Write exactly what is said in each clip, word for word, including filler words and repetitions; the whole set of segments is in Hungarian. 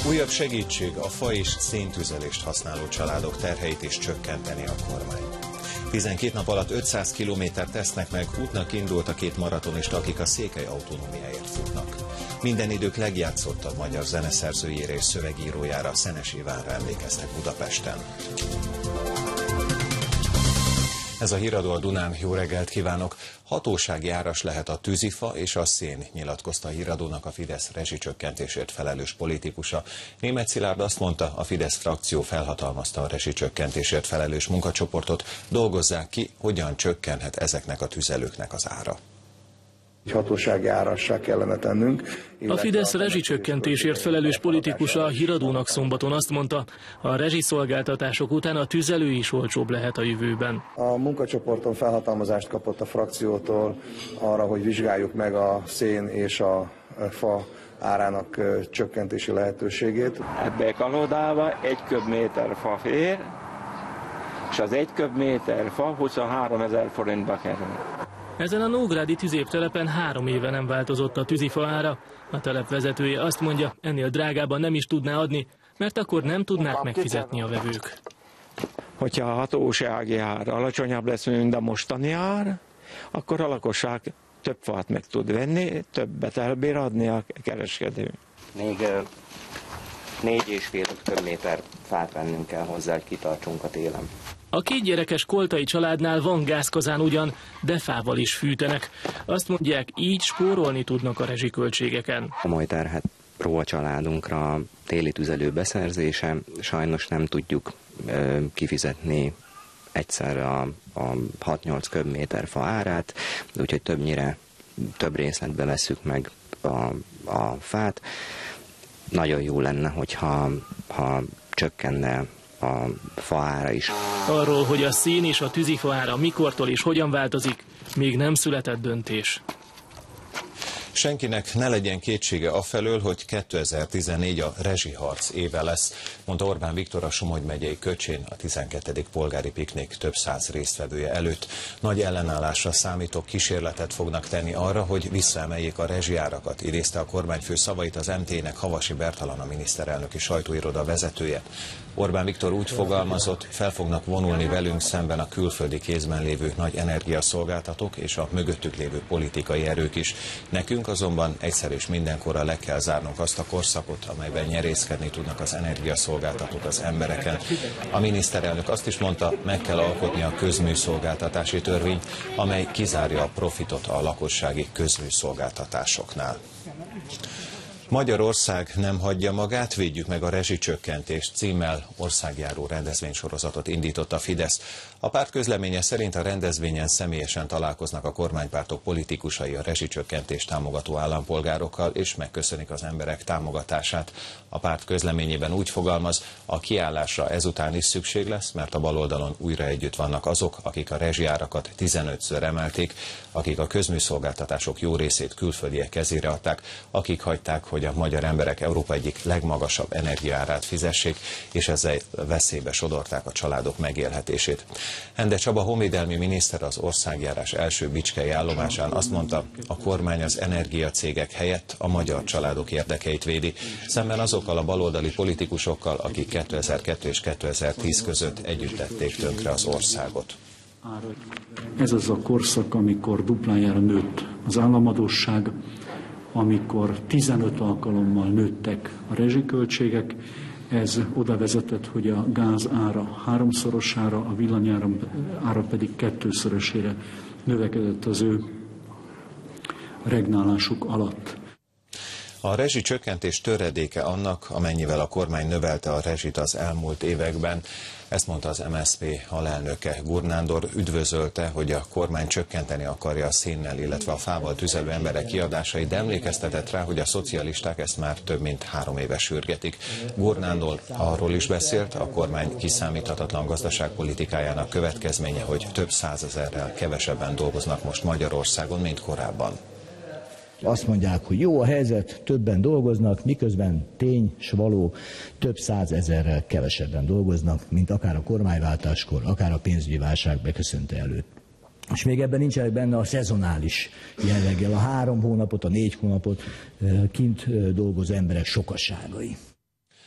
Újabb segítség a fa és széntüzelést használó családok terheit is csökkenteni a kormány. tizenkét nap alatt ötszáz kilométert tesznek meg, útnak indult a két maratonista, akik a Székely autonómiáért futnak. Minden idők legjátszottabb magyar zeneszerzőjére és szövegírójára, Szenes Ivánra emlékeztek Budapesten. Ez a Híradó a Dunán, jó reggelt kívánok! Hatósági áras lehet a tűzifa és a szén, nyilatkozta a Híradónak a Fidesz rezsicsökkentésért felelős politikusa. Németh Szilárd azt mondta, a Fidesz frakció felhatalmazta a rezsicsökkentésért felelős munkacsoportot, dolgozzák ki, hogyan csökkenhet ezeknek a tüzelőknek az ára. Hatósági árassá kellene tennünk. A Fidesz rezsicsökkentésért felelős politikusa a Híradónak szombaton azt mondta, a rezsiszolgáltatások után a tüzelő is olcsóbb lehet a jövőben. A munkacsoporton felhatalmazást kapott a frakciótól arra, hogy vizsgáljuk meg a szén és a fa árának csökkentési lehetőségét. Ebbe kalódába egy köbméter fa fér, és az egy köbméter fa huszonháromezer forintba kerül. Ezen a nógrádi tüzértelepen három éve nem változott a tűzifa ára. A telep vezetője azt mondja, ennél drágában nem is tudná adni, mert akkor nem tudnák megfizetni a vevők. Hogyha a hatósági ár alacsonyabb lesz, mint a mostani ár, akkor a lakosság több fát meg tud venni, többet elbír adni a kereskedő. Még négy és fél köbméter fát vennünk kell hozzá, hogy kitartsunk a télen. A két gyerekes koltai családnál van gázkazán ugyan, de fával is fűtenek. Azt mondják, így spórolni tudnak a rezsiköltségeken. Komoly terhet ró a családunkra téli tüzelő beszerzése, sajnos nem tudjuk ö, kifizetni egyszerre a, a hat-nyolc köbméter fa árát, úgyhogy többnyire több részletbe vesszük meg a, a fát. Nagyon jó lenne, hogyha ha csökkenne a fa ára is. Arról, hogy a szén és a tűzifa ára mikortól és hogyan változik, még nem született döntés. Senkinek ne legyen kétsége afelől, hogy kétezer-tizennégy a rezsiharc éve lesz, mondta Orbán Viktor a Somogy megyei Köcsén a tizenkettedik polgári piknik több száz résztvevője előtt. Nagy ellenállásra számítok, kísérletet fognak tenni arra, hogy visszaemeljék a rezsiárakat, idézte a kormányfő szavait az em té é-nek Havasi Bertalan, a miniszterelnöki sajtóiroda vezetője. Orbán Viktor úgy fogalmazott, fel fognak vonulni velünk szemben a külföldi kézben lévő nagy energiaszolgáltatók és a mögöttük lévő politikai erők is. Nekünk azonban egyszer és mindenkorra le kell zárnunk azt a korszakot, amelyben nyerészkedni tudnak az energiaszolgáltatók az embereken. A miniszterelnök azt is mondta, meg kell alkotni a közműszolgáltatási törvényt, amely kizárja a profitot a lakossági közműszolgáltatásoknál. Magyarország nem hagyja magát, védjük meg a rezsicsökkentést címmel országjáró rendezvénysorozatot indított a Fidesz. A párt közleménye szerint a rendezvényen személyesen találkoznak a kormánypártok politikusai a rezsicsökkentést támogató állampolgárokkal, és megköszönik az emberek támogatását. A párt közleményében úgy fogalmaz, a kiállásra ezután is szükség lesz, mert a baloldalon újra együtt vannak azok, akik a rezsiárakat tizenötször emelték, akik a közműszolgáltatások jó részét külföldiek kezére adták, akik hagyták, hogy a magyar emberek Európa egyik legmagasabb energiaárát fizessék, és ezzel veszélybe sodorták a családok megélhetését. Ende Csaba honvédelmi miniszter az országjárás első bicskei állomásán azt mondta, a kormány az energiacégek helyett a magyar családok érdekeit védi, szemben azokkal a baloldali politikusokkal, akik kétezer-kettő és kétezer-tíz között együtt tették tönkre az országot. Ez az a korszak, amikor duplájára nőtt az államadósság, amikor tizenöt alkalommal nőttek a rezsiköltségek, ez oda vezetett, hogy a gáz ára háromszorosára, a villanyára ára pedig kettőszörösére növekedett az ő regnálásuk alatt. A rezsicsökkentés töredéke annak, amennyivel a kormány növelte a rezsit az elmúlt években. Ezt mondta az em es zé pé alelnöke. Gur Nándor üdvözölte, hogy a kormány csökkenteni akarja a szénnel, illetve a fával tüzelő emberek kiadásait, de emlékeztetett rá, hogy a szocialisták ezt már több mint három éve sürgetik. Gur Nándor arról is beszélt, a kormány kiszámíthatatlan gazdaságpolitikájának következménye, hogy több százezerrel kevesebben dolgoznak most Magyarországon, mint korábban. Azt mondják, hogy jó a helyzet, többen dolgoznak, miközben tény s való, több százezerrel kevesebben dolgoznak, mint akár a kormányváltáskor, akár a pénzügyi válság beköszönte előtt. És még ebben nincsenek benne a szezonális jelleggel, a három hónapot, a négy hónapot kint dolgozó emberek sokasságai.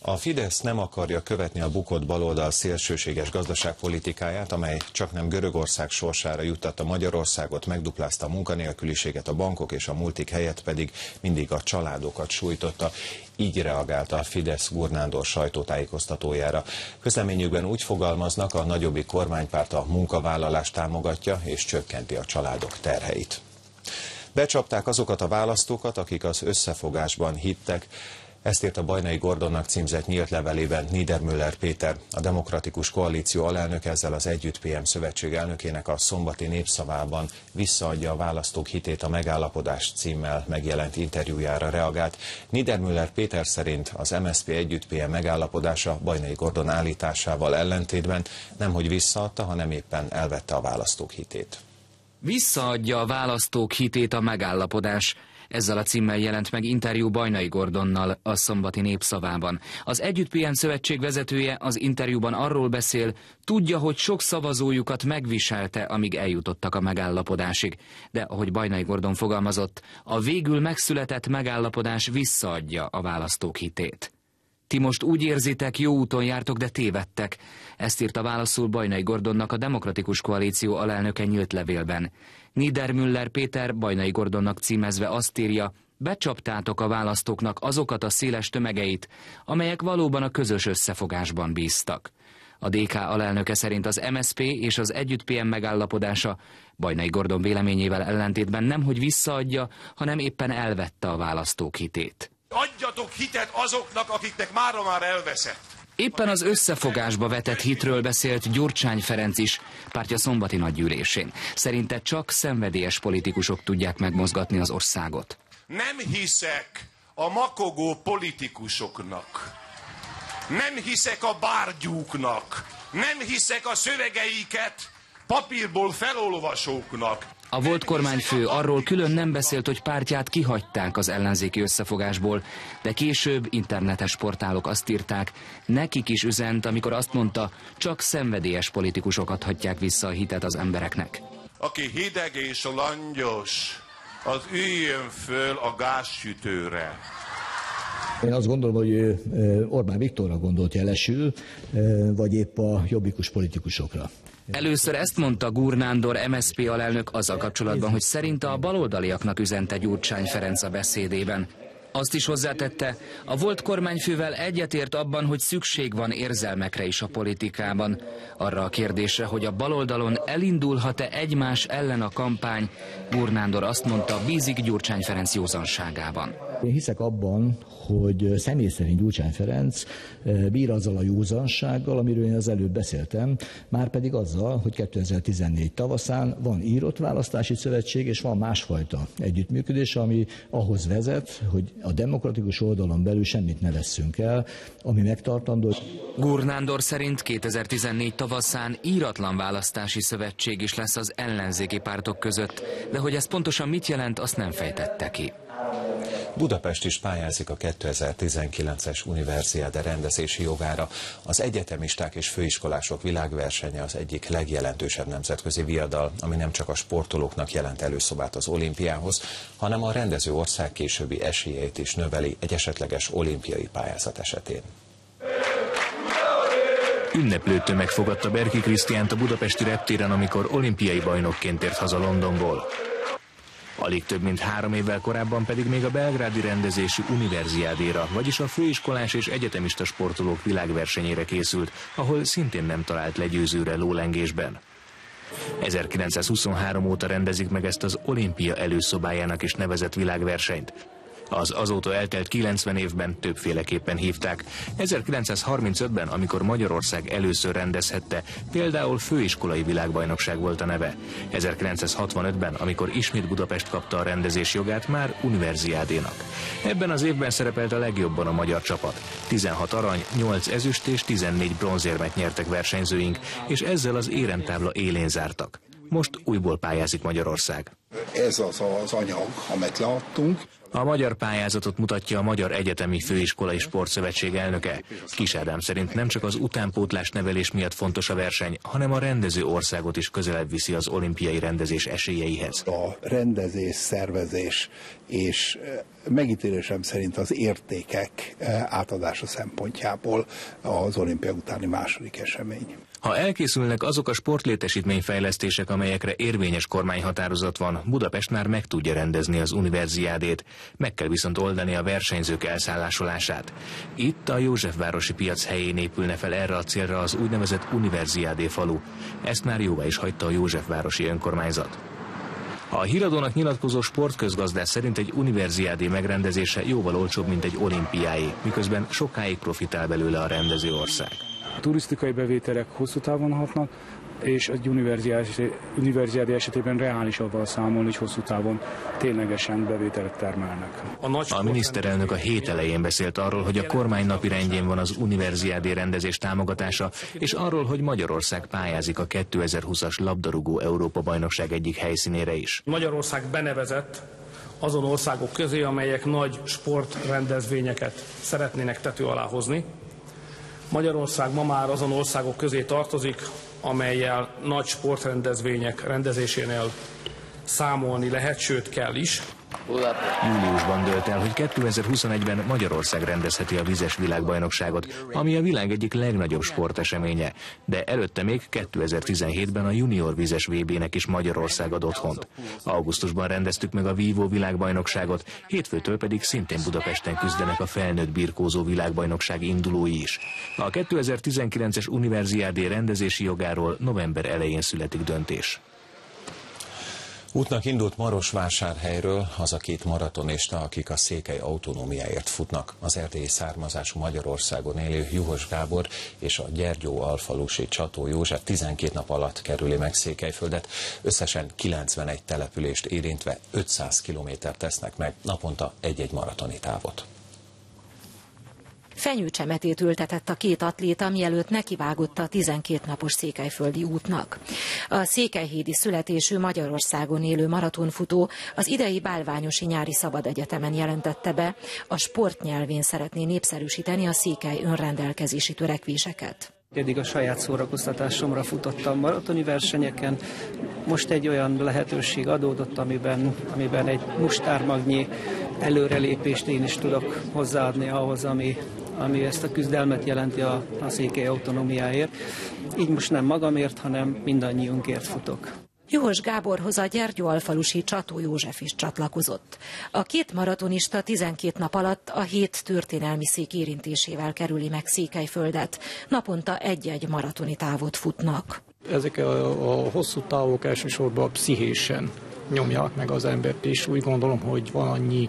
A Fidesz nem akarja követni a bukott baloldal szélsőséges gazdaságpolitikáját, amely csaknem Görögország sorsára juttatta Magyarországot, megduplázta a munkanélküliséget, a bankok és a multik helyett pedig mindig a családokat sújtotta. Így reagálta a Fidesz Gurnándor sajtótájékoztatójára. Közleményükben úgy fogalmaznak, a nagyobbik kormánypárt a munkavállalást támogatja és csökkenti a családok terheit. Becsapták azokat a választókat, akik az összefogásban hittek. Ezt írt a Bajnai Gordonnak címzett nyílt levelében Niedermüller Péter, a Demokratikus Koalíció alelnök, ezzel az Együtt pé em szövetség elnökének a szombati Népszavában visszaadja a választók hitét a megállapodás címmel megjelent interjújára reagált. Niedermüller Péter szerint az em es zé pé Együtt pé em megállapodása Bajnai Gordon állításával ellentétben nemhogy visszaadta, hanem éppen elvette a választók hitét. Visszaadja a választók hitét a megállapodás. Ezzel a címmel jelent meg interjú Bajnai Gordonnal a szombati Népszavában. Az Együtt pé em szövetség vezetője az interjúban arról beszél, tudja, hogy sok szavazójukat megviselte, amíg eljutottak a megállapodásig. De ahogy Bajnai Gordon fogalmazott, a végül megszületett megállapodás visszaadja a választók hitét. Ti most úgy érzitek, jó úton jártok, de tévedtek. Ezt írta válaszul Bajnai Gordonnak a Demokratikus Koalíció alelnöke nyílt levélben. Niedermüller Péter Bajnai Gordonnak címezve azt írja, becsaptátok a választóknak azokat a széles tömegeit, amelyek valóban a közös összefogásban bíztak. A dé ká alelnöke szerint az em es zé pé és az Együtt pé em megállapodása Bajnai Gordon véleményével ellentétben nemhogy visszaadja, hanem éppen elvette a választók hitét. Adjatok hitet azoknak, akiknek mára már elveszett. Éppen az összefogásba vetett hitről beszélt Gyurcsány Ferenc is, pártja szombati nagygyűlésén. Szerinte csak szenvedélyes politikusok tudják megmozgatni az országot. Nem hiszek a makogó politikusoknak. Nem hiszek a bárgyúknak. Nem hiszek a szövegeiket papírból felolvasóknak. A volt kormányfő arról külön nem beszélt, hogy pártját kihagyták az ellenzéki összefogásból, de később internetes portálok azt írták, nekik is üzent, amikor azt mondta, csak szenvedélyes politikusok adhatják vissza a hitet az embereknek. Aki hideg és langyos, az üljön föl a gázsütőre. Én azt gondolom, hogy Orbán Viktorra gondolt jelesül, vagy épp a jobbikus politikusokra. Először ezt mondta Gurnándor em es zé pé alelnök azzal kapcsolatban, hogy szerinte a baloldaliaknak üzente Gyurcsány Ferenc a beszédében. Azt is hozzátette, a volt kormányfővel egyetért abban, hogy szükség van érzelmekre is a politikában. Arra a kérdésre, hogy a baloldalon elindulhat-e egymás ellen a kampány, Gurnándor azt mondta, bízik Gyurcsány Ferenc józanságában. Én hiszek abban, hogy személy szerint Gyurcsány Ferenc bír azzal a józansággal, amiről én az előbb beszéltem, már pedig azzal, hogy kétezer-tizennégy tavaszán van írott választási szövetség, és van másfajta együttműködés, ami ahhoz vezet, hogy a demokratikus oldalon belül semmit ne vesszünk el, ami megtartandó. Gurnándor szerint kétezer-tizennégy tavaszán íratlan választási szövetség is lesz az ellenzéki pártok között, de hogy ez pontosan mit jelent, azt nem fejtette ki. Budapest is pályázik a kétezer-tizenkilences Universiade rendezési jogára. Az egyetemisták és főiskolások világversenye az egyik legjelentősebb nemzetközi viadal, ami nem csak a sportolóknak jelent előszobát az olimpiához, hanem a rendező ország későbbi esélyeit is növeli egy esetleges olimpiai pályázat esetén. Ünneplő tömeg fogadta Berki Krisztiánt a budapesti reptéren, amikor olimpiai bajnokként ért haza Londonból. Alig több mint három évvel korábban pedig még a belgrádi rendezésű Universiádéra, vagyis a főiskolás és egyetemista sportolók világversenyére készült, ahol szintén nem talált legyőzőre lólengésben. ezerkilencszázhuszonhárom óta rendezik meg ezt az olimpia előszobájának is nevezett világversenyt. Az azóta eltelt kilencven évben többféleképpen hívták. ezerkilencszázharmincötben, amikor Magyarország először rendezhette, például főiskolai világbajnokság volt a neve. ezerkilencszázhatvanötben, amikor ismét Budapest kapta a rendezés jogát, már Universiádénak. Ebben az évben szerepelt a legjobban a magyar csapat. tizenhat arany, nyolc ezüst és tizennégy bronzérmet nyertek versenyzőink, és ezzel az éremtábla élén zártak. Most újból pályázik Magyarország. Ez az az anyag, amit leadtunk. A magyar pályázatot mutatja a Magyar Egyetemi Főiskolai Sportszövetség elnöke. Kis Ádám szerint nem csak az utánpótlás nevelés miatt fontos a verseny, hanem a rendező országot is közelebb viszi az olimpiai rendezés esélyeihez. A rendezés, szervezés és megítélésem szerint az értékek átadása szempontjából az olimpia utáni második esemény. Ha elkészülnek azok a sportlétesítményfejlesztések, amelyekre érvényes kormányhatározat van, Budapest már meg tudja rendezni az univerziádét, meg kell viszont oldani a versenyzők elszállásolását. Itt a Józsefvárosi piac helyén épülne fel erre a célra az úgynevezett univerziádé falu. Ezt már jóvá is hagyta a Józsefvárosi önkormányzat. A Híradónak nyilatkozó sportközgazdás szerint egy univerziádé megrendezése jóval olcsóbb, mint egy olimpiáé, miközben sokáig profitál belőle a rendező ország. A turisztikai bevételek hosszú távon hatnak, és egy univerziádé esetében reális avval számolni, hogy hosszú távon ténylegesen bevételt termelnek. A, a miniszterelnök a hét elején beszélt arról, hogy a kormány napirendjén van az univerziádé rendezés támogatása, és arról, hogy Magyarország pályázik a kétezer-húszas labdarúgó Európa-bajnokság egyik helyszínére is. Magyarország benevezett azon országok közé, amelyek nagy sportrendezvényeket szeretnének tető alá hozni. Magyarország ma már azon országok közé tartozik, amellyel nagy sportrendezvények rendezésénél számolni lehet, sőt kell is. Júliusban dőlt el, hogy kétezer-huszonegyben Magyarország rendezheti a vizes világbajnokságot, ami a világ egyik legnagyobb sporteseménye, de előtte még kétezer-tizenhétben a junior vizes vé bének is Magyarország ad otthont. Augusztusban rendeztük meg a vívó világbajnokságot, hétfőtől pedig szintén Budapesten küzdenek a felnőtt birkózó világbajnokság indulói is. A kétezer-tizenkilences univerziádé rendezési jogáról november elején születik döntés. Útnak indult Marosvásárhelyről az a két maratonista, akik a székely autonómiáért futnak. Az erdélyi származású Magyarországon élő Juhos Gábor és a Gyergyó-alfalusi Csató József tizenkét nap alatt kerüli meg Székelyföldet. Összesen kilencvenegy települést érintve ötszáz kilométert tesznek meg, naponta egy-egy maratoni távot. Fenyőcsemetét ültetett a két atléta, mielőtt nekivágott a tizenkét napos székelyföldi útnak. A székelyhédi születésű Magyarországon élő maratonfutó az idei Bálványosi Nyári Szabadegyetemen jelentette be, a sportnyelvén szeretné népszerűsíteni a székely önrendelkezési törekvéseket. Eddig a saját szórakoztatásomra futottam maratoni versenyeken, most egy olyan lehetőség adódott, amiben, amiben egy mustármagnyi előrelépést én is tudok hozzáadni ahhoz, ami, ami ezt a küzdelmet jelenti a, a székely autonómiáért. Így most nem magamért, hanem mindannyiunkért futok. Juhos Gáborhoz a Gyergyó-alfalusi Csató József is csatlakozott. A két maratonista tizenkét nap alatt a hét történelmi szék érintésével kerüli meg Székelyföldet. Naponta egy-egy maratoni távot futnak. Ezek a, a hosszú távok elsősorban pszichésen nyomják meg az embert, és úgy gondolom, hogy van annyi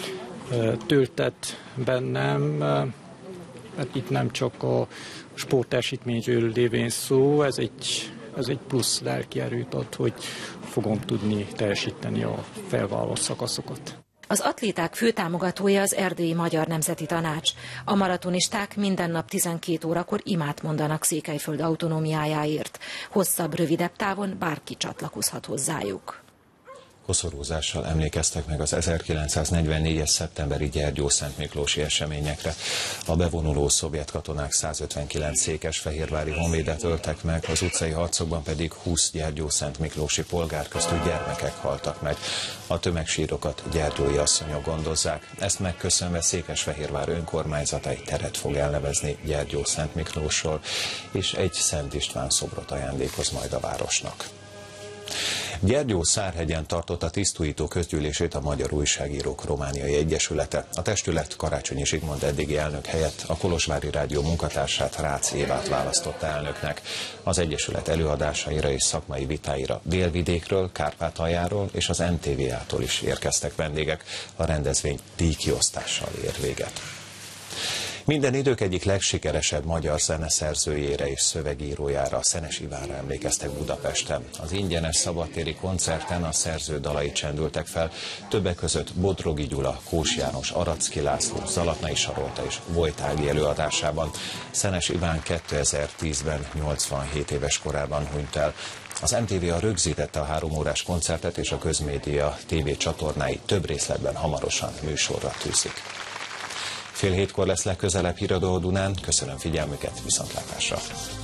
töltet bennem, mert itt nem csak a sportteljesítményről lévén szó, ez egy Ez egy plusz lelki erőt ad, hogy fogom tudni teljesíteni a felvállalt szakaszokat. Az atléták főtámogatója az Erdélyi Magyar Nemzeti Tanács. A maratonisták minden nap tizenkét órakor imát mondanak Székelyföld autonómiájáért. Hosszabb, rövidebb távon bárki csatlakozhat hozzájuk. Koszorúzással emlékeztek meg az ezerkilencszáznegyvennégyes szeptemberi Gyergyó-Szentmiklósi eseményekre. A bevonuló szovjet katonák százötvenkilenc székesfehérvári honvédet öltek meg, az utcai harcokban pedig húsz Gyergyó-Szentmiklósi polgár köztük gyermekek haltak meg. A tömegsírokat gyergyói asszonyok gondozzák. Ezt megköszönve Székesfehérvár önkormányzata egy teret fog elnevezni Gyergyó-Szentmiklósról, és egy Szent István szobrot ajándékoz majd a városnak. Gyergyó-Szárhegyen tartotta tisztújító közgyűlését a Magyar Újságírók Romániai Egyesülete. A testület Karácsonyi Zsigmond eddigi elnök helyett a Kolozsvári Rádió munkatársát, Rácz Évát választotta elnöknek. Az Egyesület előadásaira és szakmai vitáira Délvidékről, Kárpátaljáról és az em té vé-től is érkeztek vendégek. A rendezvény díjkiosztással ér véget. Minden idők egyik legsikeresebb magyar zeneszerzőjére és szövegírójára, Szenes Ivánra emlékeztek Budapesten. Az ingyenes szabadtéri koncerten a szerző dalai csendültek fel, többek között Bodrogi Gyula, Kós János, Aracki László, Zalatnai Sarolta és Vojt Ági előadásában. Szenes Iván kétezer-tízben nyolcvanhét éves korában hunyt el. Az em té vé a rögzítette a három órás koncertet, és a Közmédia té vé csatornái több részletben hamarosan műsorra tűzik. Fél hétkor lesz legközelebb Híradó a Dunán. Köszönöm figyelmüket, viszontlátásra!